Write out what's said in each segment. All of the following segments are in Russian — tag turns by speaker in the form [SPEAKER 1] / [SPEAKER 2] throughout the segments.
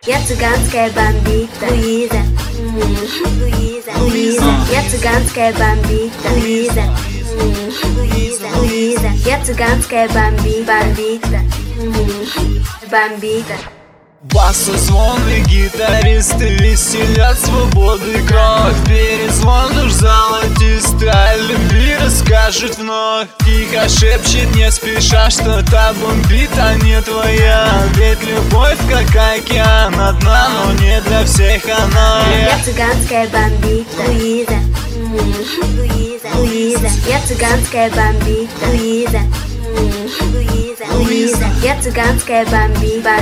[SPEAKER 1] Я цыганская бомбита, Луиза, Луиза, Луиза. Я цыганская бомбита, Луиза, Луиза, Луиза. Я цыганская бомбита, бомбита.
[SPEAKER 2] Басы, звоны, гитаристы веселят свободы кровь. Перезвон уж золотистый, о любви расскажет вновь. Тихо шепчет, не спеша, что та бомбит, а не твоя. Ведь любовь как океан, одна, но не для всех она.
[SPEAKER 1] Я цыганская бомбита, Луиза, Луиза, Луиза. Я цыганская бомбита, Луиза, Луиза, Луиза. Я цыганская бомбита,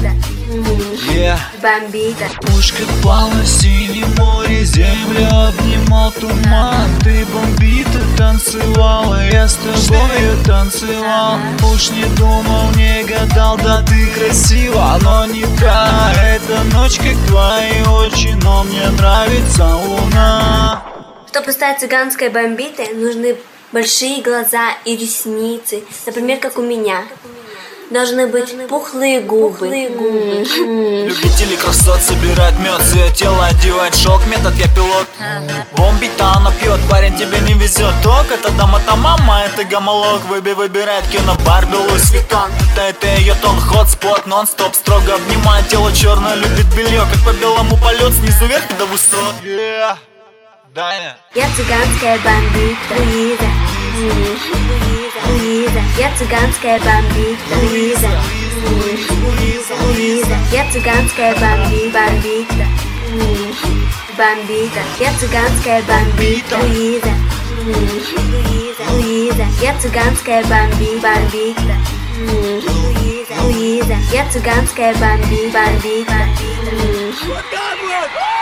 [SPEAKER 1] бомбита.
[SPEAKER 2] Уж как плавно в синем море землю обнимал туман. Ты бомбита танцевала, я с тобою танцевал. Уж не думал, не гадал, да ты красива, но не та. Эта ночь как твои очи, но мне нравится луна.
[SPEAKER 1] Чтобы стать цыганской бомбитой, нужны большие глаза и ресницы, например, как у меня. Должны быть пухлые губы.
[SPEAKER 2] Любители красот собирают мед, свое тело одевает шелк, метод я пилот. Бомбита она пьет, парень тебе не везет. Ток, это дама, это мама, это гомолог. Выбирает кино Барби, Луис Виттон. Это ее тон, хот-спот, нон-стоп. Строго обнимает тело черное, любит белье. Как по белому полет, снизу вверх до высот. Даня.
[SPEAKER 1] Я цыганская бомбита, Луиза, Луиза. Я цыганская бомбита, Луиза, Луиза. Я цыганская бомбита, бомбита. Я цыганская бомбита, Луиза, Луиза. Я цыганская бомбита, Луиза. Я цыганская бомбита.